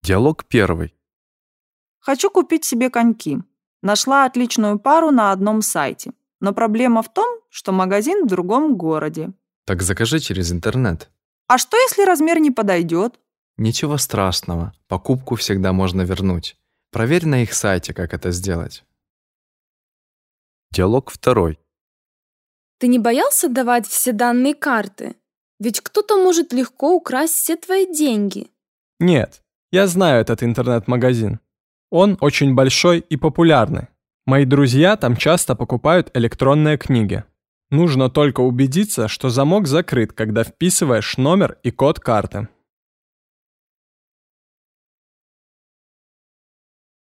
Диалог 1. Хочу купить себе коньки. Нашла отличную пару на одном сайте. Но проблема в том, что магазин в другом городе. Так закажи через интернет. А что, если размер не подойдет? Ничего страшного, покупку всегда можно вернуть. Проверь на их сайте, как это сделать. Диалог 2. Ты не боялся давать все данные карты? Ведь кто-то может легко украсть все твои деньги. Нет, я знаю этот интернет-магазин. Он очень большой и популярный. Мои друзья там часто покупают электронные книги. Нужно только убедиться, что замок закрыт, когда вписываешь номер и код карты.